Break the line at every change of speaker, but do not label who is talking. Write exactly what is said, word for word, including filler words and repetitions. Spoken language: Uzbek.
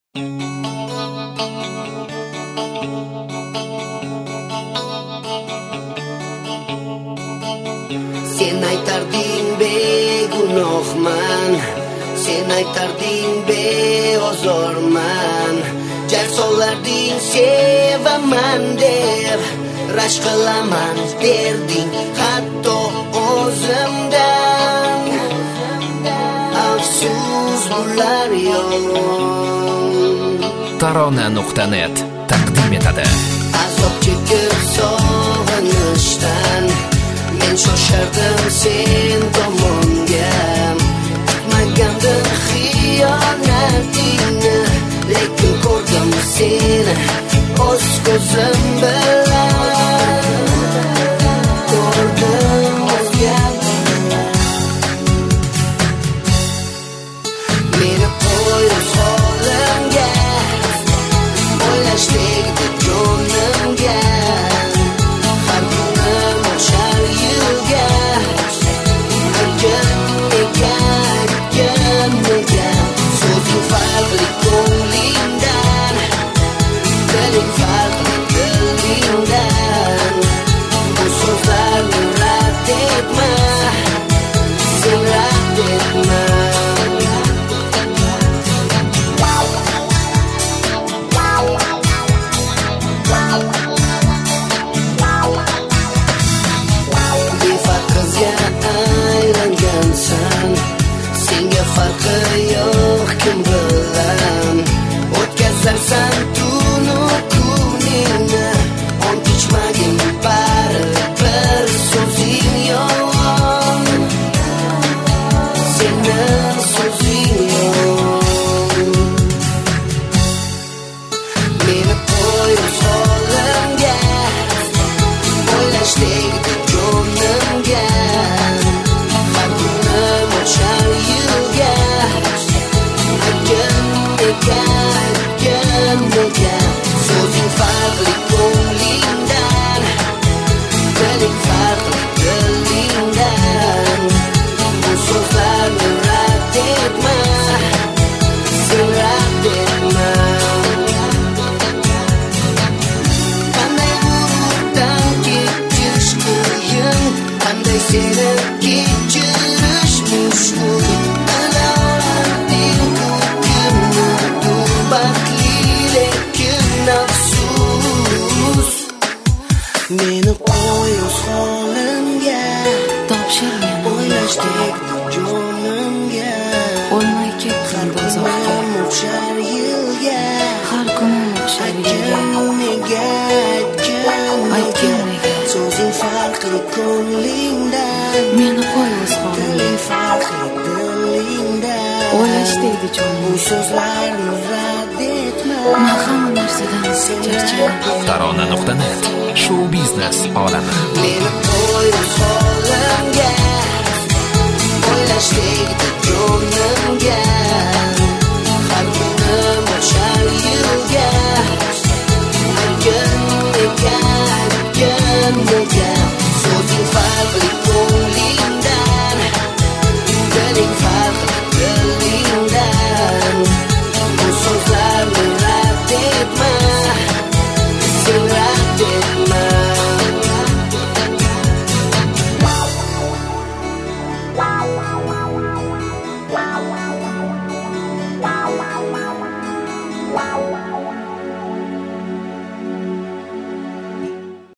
Sen aytarding begunohman, sen aytarding beozorman, jar solarding sevaman deb, rashk qilaman derding hatto o'zimdan. Afsus bular yo'q.
Tarona nuqta net taqdim etadi.
Azob chekib sog'inishdan men shoshardim sen tomonga, kutmagandim xiyonatingni, lekin ko'rdim seni o'z ko'zim bilan. Ko'rdim o'zgardim, meni qo'yib holimga, o'ylash tegdi jonimga. Har kunim o'xshar yilga, aytgin nega, aytgin nega. So'zing farqli ko'nglingdan, diling farqli dilingdan. Bu so'zlarni rad etma, sen rad etma. Aylangansan, senga farqi yo'q kim bilan. O'tkazarsan tunu kuningni, on kechmagin baribir so'zing yolg'on. Seni so'zing yo'q. Meni qo'yib holimga, o'ylash tegdi jonimga. So'zing farqli ko'nglingdan, diling farqli dilingdan. Bu so'zlarni rad etma, sen rad etma. Qanday g'ururdan kechish qiyin, qanday seni kechirish mushkul. Meni qo'yib holimga,
topshir meni
o'ylash tegdi jonimga.
O'lmay ketdim bozorga,
o'xshar yilga,
har kunim o'xshar yilga.
Nega, aytgin nega, so'zing farqli ko'nglingdan,
meni qo'y o'z holimga,
diling farqli dilingdan.
o'ylash tegdi
Bu
jonim,
so'zlarni rad etma,
men hamma narsadan charchadim.
Tarona nuqta net show biznes olami.
Meni qo'yib holimga, o'ylash tegdi jonimga. Har kunim o'xshar yilga, aytgin nega, aytgin nega. So'zing farqli